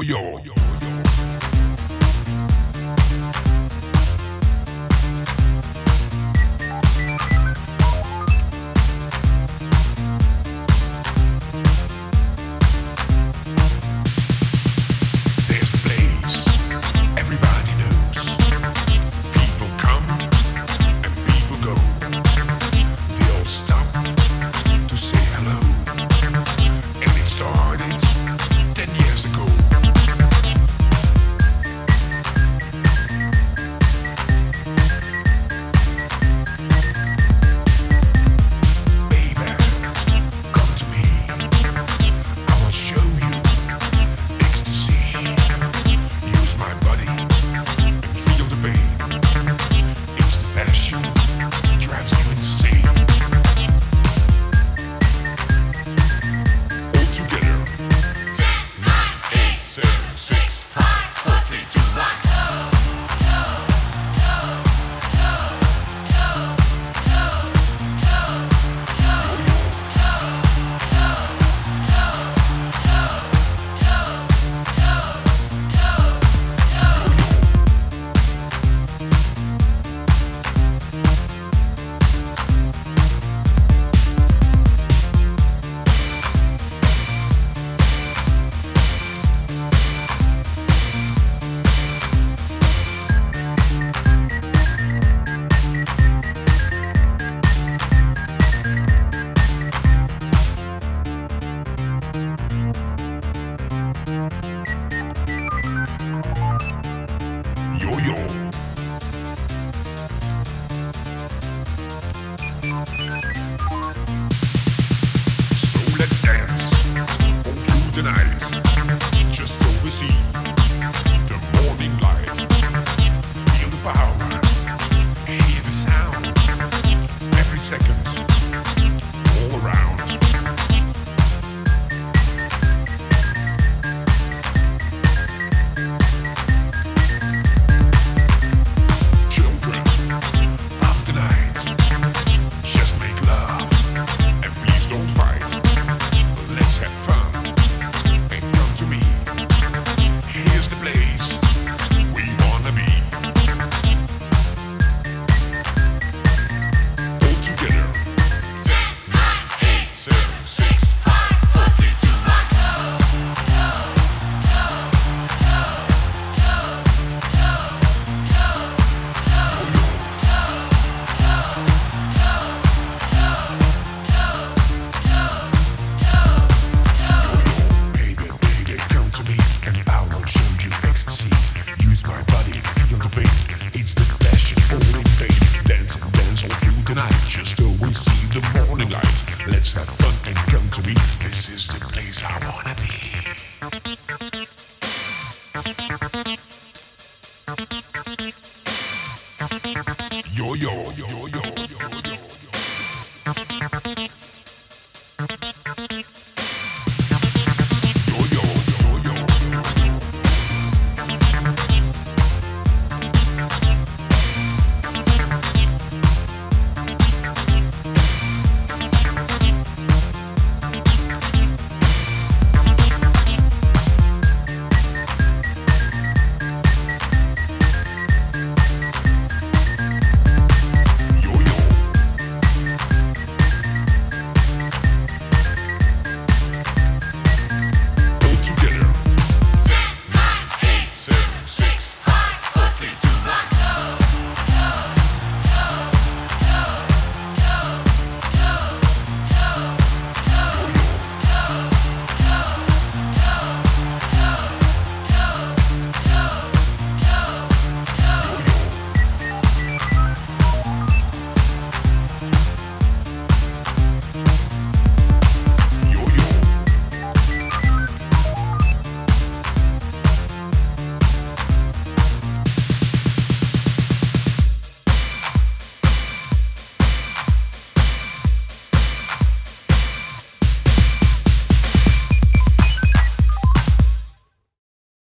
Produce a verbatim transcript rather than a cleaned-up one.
yo. There's a place everybody knows. People come and people go. They all stop to say hello. And it started ten years ago. Baby, come to me. I will show you ecstasy. Use my body and feel the pain. It's the passion drives you insane. All together. Ten, nine, eight, seven, six, five, four, three, two, one. Yo-yo. So let's dance all through the night. Just oversee the morning light. Feel the power, hear the sound. Every second, all around. Children of the night, just make love and please don't fight. Let's have fun and come to me. Here's the place we wanna be. All together. Ten, nine, eight, seven, six, five, four, three, two, one. Baby, baby, come to me and I will show you ecstasy. Use my body, feel the pain. It's the passion, all in vain. Dance and dance all through the night. Just go and see the morning light. Let's have fun and come to me. This is the place I wanna be.